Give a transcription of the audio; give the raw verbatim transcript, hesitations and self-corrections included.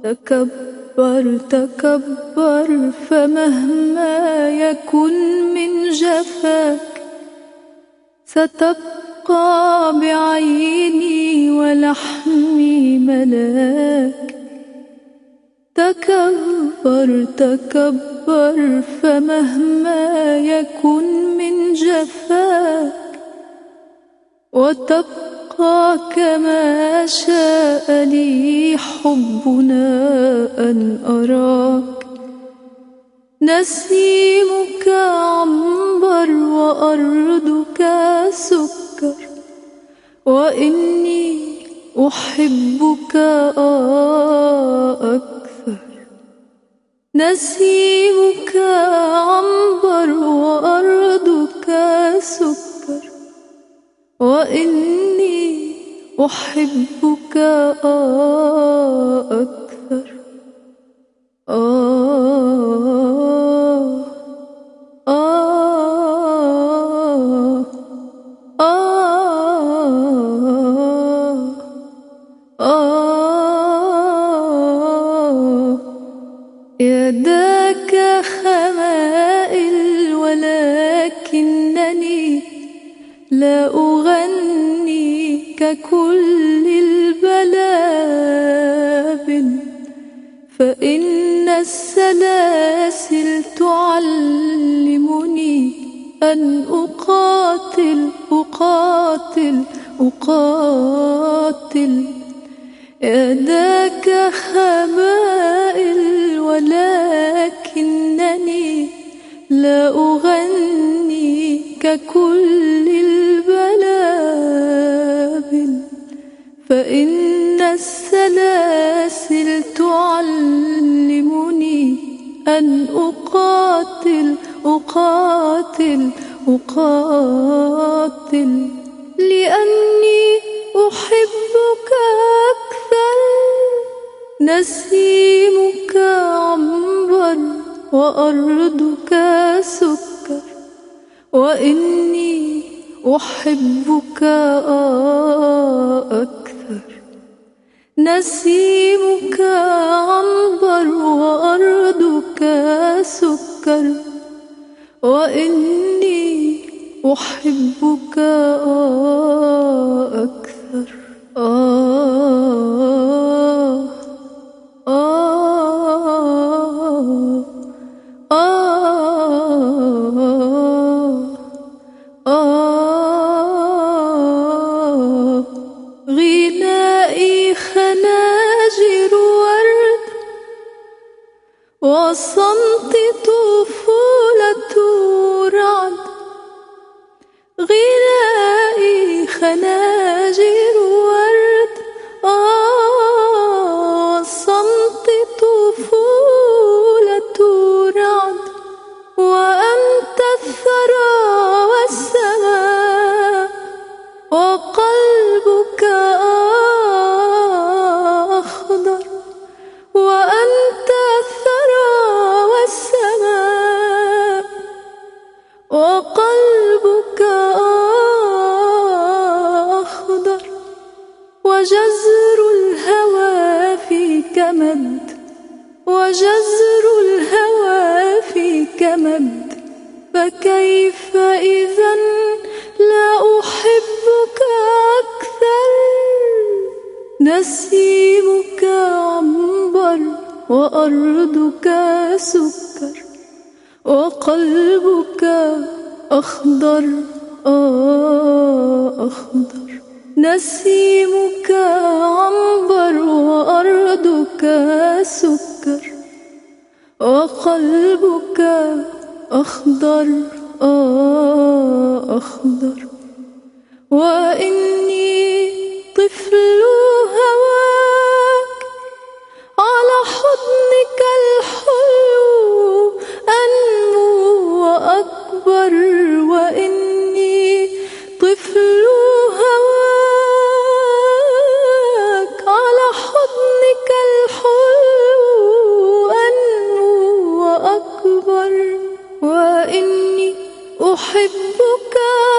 تكبر تكبر فمهما يكن من جفاك ستبقى بعيني ولحمي ملاك. تكبر تكبر فمهما يكن من جفاك وتبقى كما شاء لي حبنا أن أراك. نسيمك عنبر وأرضك سكر وإني أحبك أكثر. نسيمك عنبر وأرضك سكر وإني أحبك أكثر. آه آه آه آه يداك خمائل ولكنني لا أغني ككل البلابل، فإن السلاسل تعلمني أن أقاتل أقاتل أقاتل. يداك خمائل ولكنني لا أغني ككل البلابل، فإن السلاسل تعلمني أن أقاتل أقاتل أقاتل. لأني أحبك أكثر. نسيمك عنبر وأرضك سكر وإني أحبك أكثر. نسيمك عنبر وأرضك سكر وإني أحبك أكثر. آه آه آه آه غنائي خناجر ورد وصمتي طفولة رعد. غنائي خناجر ورد آه وصمتي طفولة رعد. وأنت الثرى والسماء وقلبك أخضر. وأنت الثرى والسماء وقلبك أخضر. وجزر الهوى فيك مد وجزر الهوى فيك مد. فكيف إذن لا أحبك أكثر. نسيمك عنبر وأرضك سكر وقلبك أخضر آه أخضر. نسيمك عنبر وأرضك سكر وقلبك أخضر آه أخضر. وإني طفل هواك على حضنك الحلو أنمو وأكبر. وإني طفل هواك على حضنك الحلو أنمو وأكبر. وإني أحبك